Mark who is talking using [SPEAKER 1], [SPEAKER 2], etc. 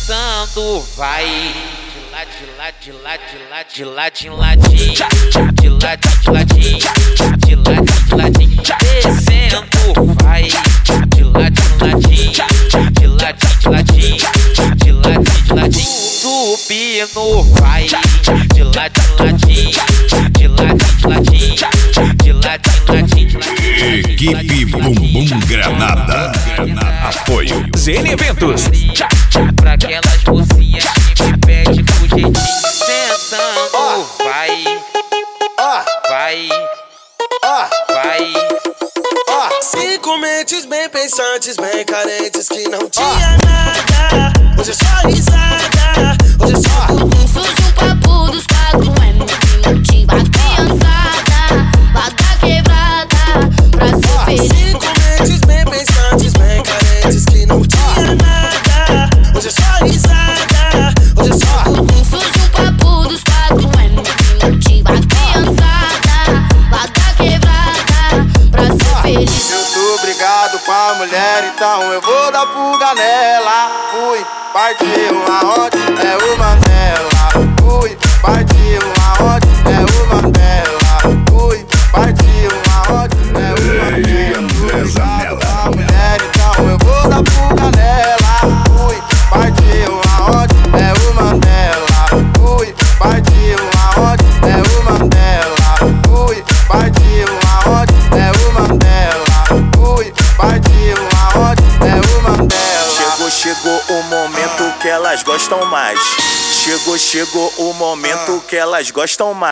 [SPEAKER 1] sentando, vai de ladinho, de ladinho, descendo, vai de ladinho, subindo, vai de ladinho,
[SPEAKER 2] Equipe Bumbum Granada. Apoio
[SPEAKER 3] ZN Eventos.
[SPEAKER 1] Pra aquelas mocinhas que me pedem com jeitinho, sentando, vai.
[SPEAKER 4] 5 mentes bem pensantes, bem carentes, que não tinha nada. Hoje é só risada, hoje é só
[SPEAKER 5] Surge um papo dos 4M que motiva a criançada lá da quebrada pra ser feliz.
[SPEAKER 4] 5 mentes bem pensantes, bem carentes, que não tinha nada. Hoje é só risada, hoje é só
[SPEAKER 5] Surge um papo dos 4M que motiva a criançada lá da quebrada pra ser feliz.
[SPEAKER 6] Eu tô brigado com a mulher, então eu vou dar fuga nela. Fui, partiu aonde é o Mandela. Fui, partiu aonde é o Mandela. Fui, partiu aonde é o Mandela. Com a mulher, então eu vou dar fuga nela. Fui, partiu aonde é o Mandela. Fui, partiu aonde é o Mandela. Fui, partiu aonde é o Mandela. Fui, partiu aonde é o Mandela.
[SPEAKER 7] Chegou o momento que elas gostam mais. Chegou o momento que elas gostam mais.